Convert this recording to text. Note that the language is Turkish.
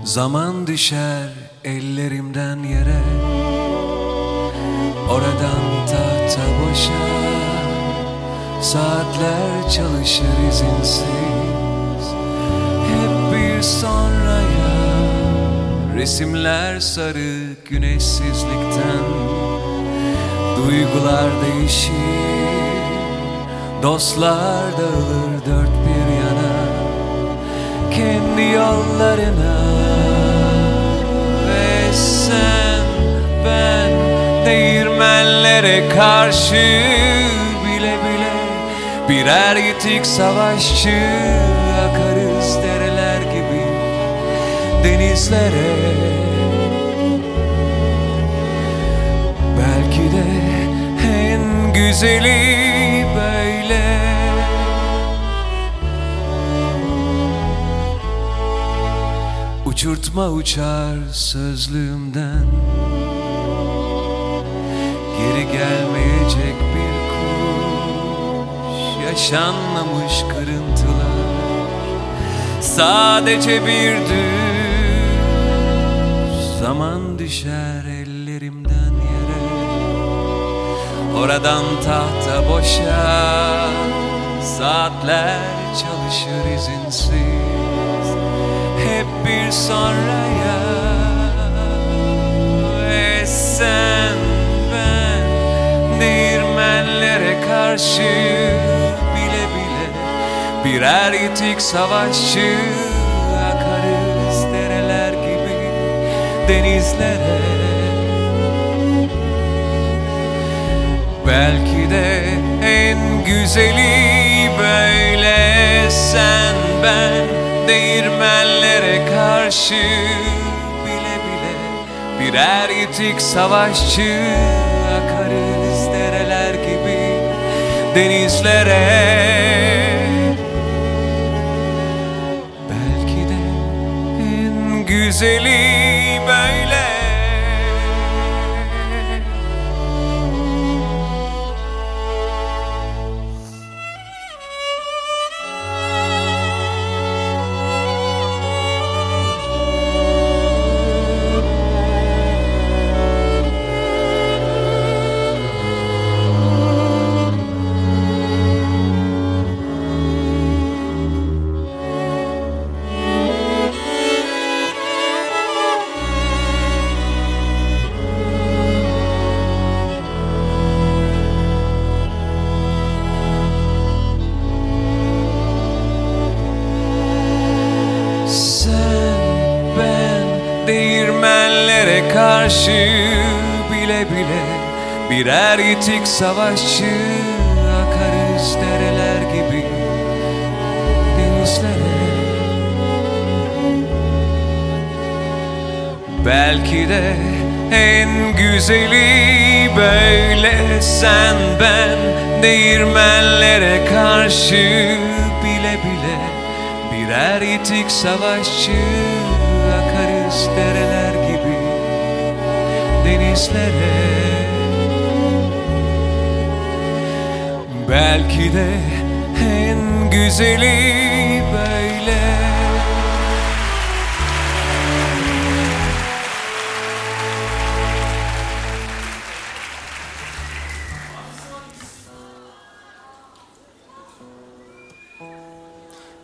Zaman düşer ellerimden yere, oradan tahta boşa. Saatler çalışır izinsiz, hep bir sonraya. Resimler sarı güneşsizlikten, duygular değişir, dostlar dağılır dört bir yana, kendi yollarına. Ve sen, ben değirmenlere karşı bile bile birer yitik savaşçı, akarız dereler gibi denizlere. Belki de en güzeli böyle. Uçurtma uçar sözlüğümden, geri gelmeyecek bir kuş. Yaşanmamış kırıntılar, sadece bir düz. Zaman düşer ellerimden yere, oradan tahta boşa. Saatler çalışır izinsiz, hep bir sonraya. Ve sen, ben değirmenlere karşı bile bile birer yitik savaşçı, akarız dereler gibi denizlere. Belki de en güzeli böyle. Sen, ben değirmenlere karşı bile bile birer yitik savaşçı, akarız dereler gibi denizlere. Belki de en güzeli böyle. Değirmenlere karşı bile bile birer yitik savaşçı, akarız dereler gibi denizlere. Belki de en güzeli böyle. Sen, ben değirmenlere karşı bile bile birer yitik savaşçı, akarız dereler gibi denizlere. Belki de en güzeli